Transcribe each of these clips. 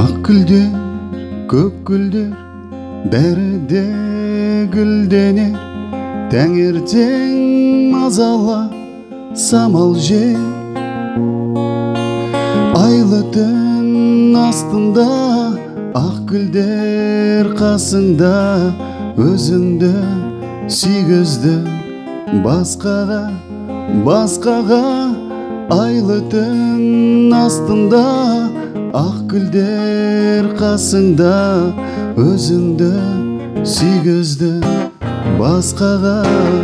Ақ гүлдер, көк гүлдер, бәрі де гүлденер. Таңертең мазала самал жел. Айлы түн астында, ақ гүлдер қасыңда. Өзіңді сүйгізді басқаға. Айлы түн астында, ақ гүлдер қасыңда. Өзіңді сүйгізді басқаға.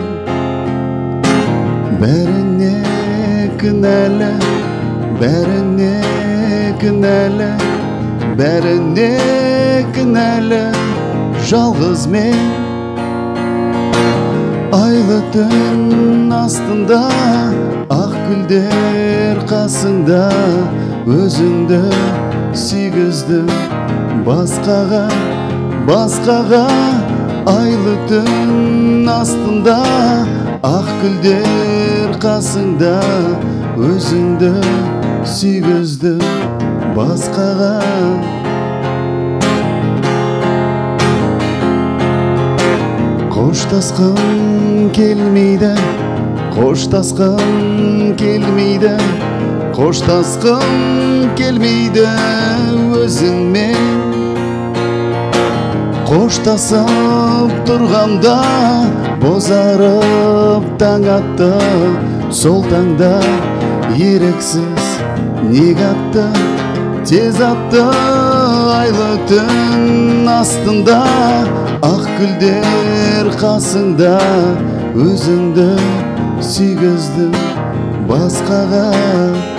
Бәріне кінәлі, бәріне кінәлі, бәріне кінәлі жалғыз мен. Айлы түн астында, ақ гүлдер қасыңда. Өзіңді сүйгізді басқаға. Айлы түн астында, ақ гүлдер қасыңда. Өзіңді сүйгізді басқаға. Қоштасқым келмейді, қоштасқым келмейді, қоштасқым келмейді өзіңмен. Қоштасып тұрғанда бозарып таң атты. Сол таңда еріксіз неге атты, тез атты. Айлы түн астында, ақ гүлдер қасыңда. Өзіңді сүйгізді басқаға.